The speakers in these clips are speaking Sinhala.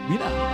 විනා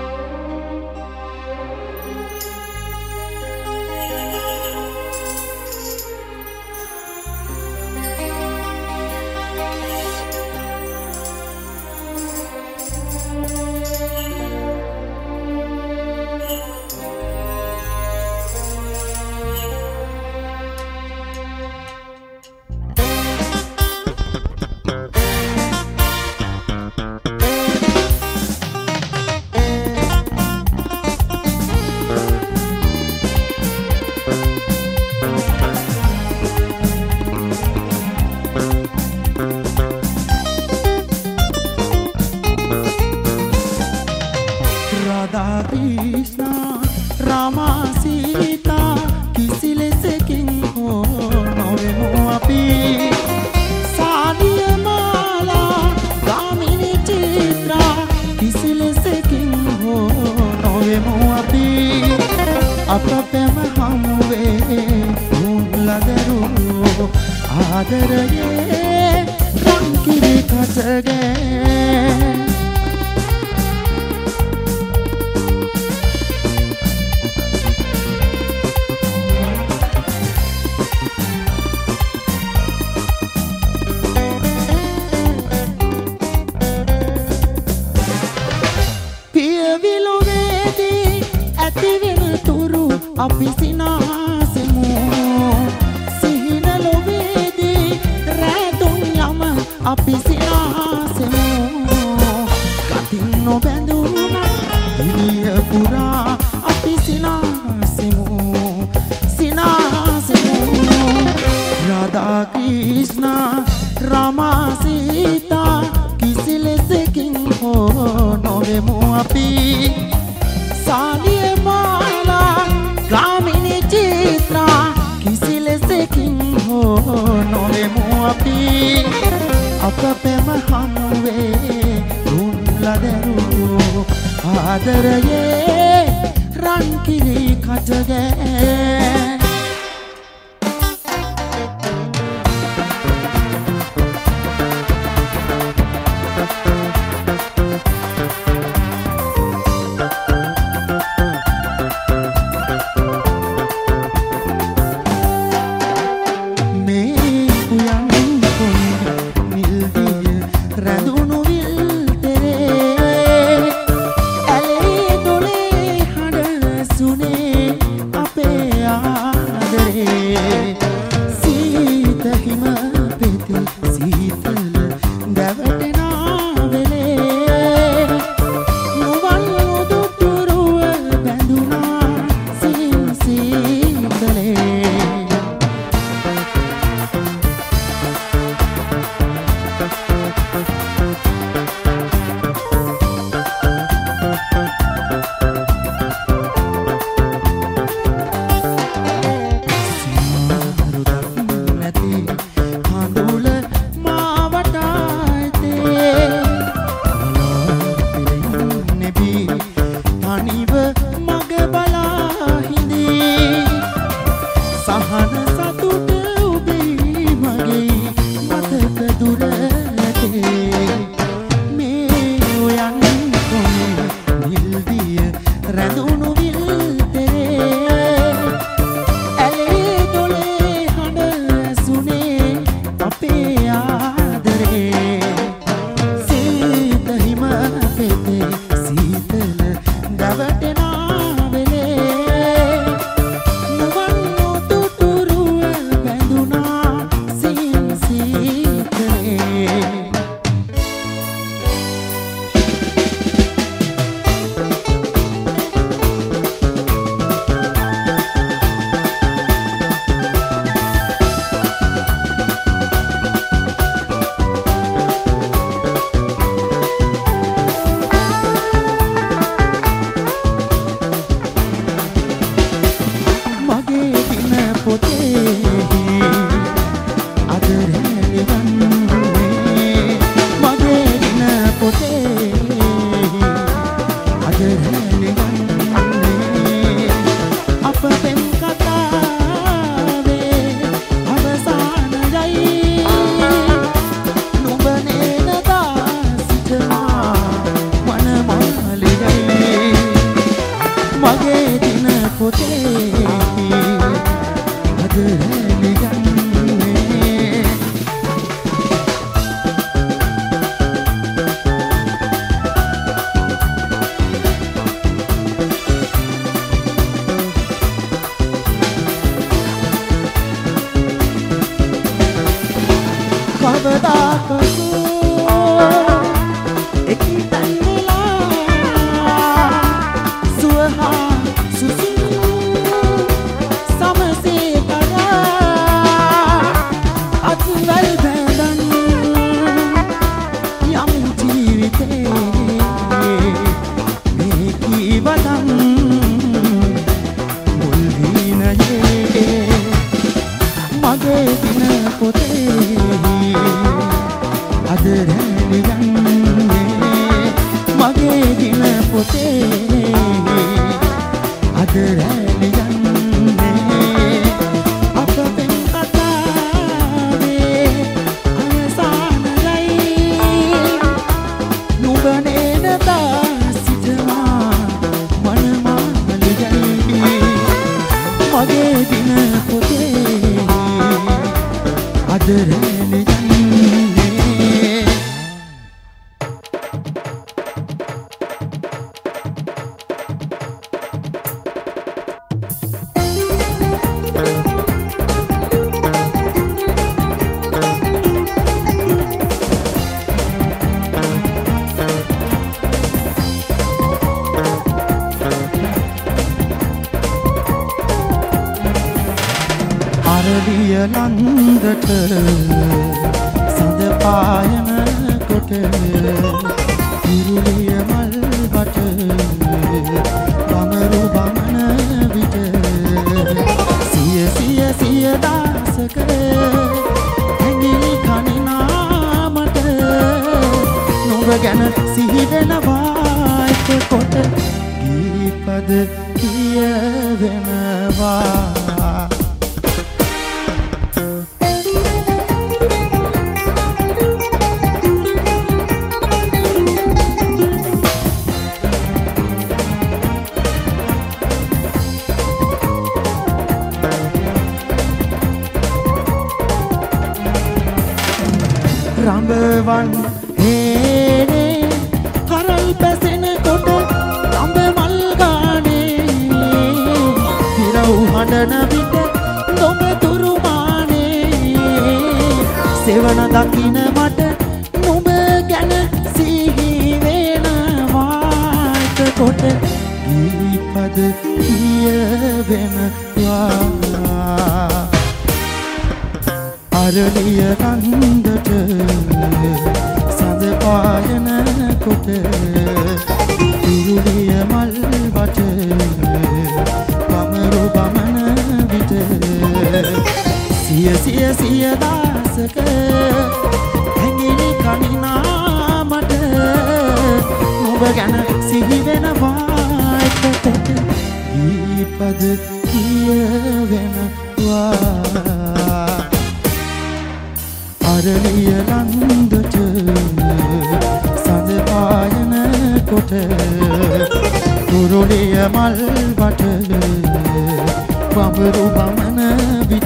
Hãy subscribe පොතේ අද රැලියන්නේ අපෙන් කතාවේ අවසානයි නුඹ නේදා සිතවා මනමාලියයි මගේ දින පොතේ අද රැලියන්නේ අරලිය ලන්දට සඳ පායන කොට ඉරුලිය මල් වට බමරු බමන විට සිය දාසක හැඟිලි කනිනාමට නුඹ ගැන සිහි වෙනවා එතකොට ගීපද කියවෙනවා රඹවන් හේනේ කරල් පැසෙන කොට රඹ මල් ගානේ හිරව් හඬන විට නොබ තුරුමානේ සෙවන දකින මට නුඹ ගැන සිහි වෙනවා එතකොට ගීපද කියවෙනවා අරලිය රන්දට සඳ පායන කොට ඉරුලිය මල් වට බමරු බමන විට සිය දාසක හැඟිලි කනිනාමට නුඹ ගැන සිහි වෙනවා එතකොට ගීපද කියවෙනවා අරලිය ලන්දට සඳ පායන කොට කුරුලිය මල් වට බඹරු බමන විට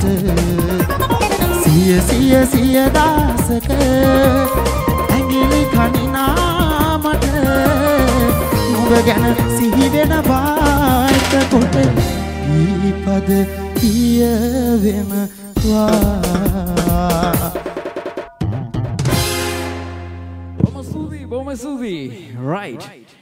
සිය දාසක ඇඟිලි කනිනාමට නුඹ ගැන සිහි වෙනවා එතකොට ගීපද කියවෙනවා Bomasuvi, right.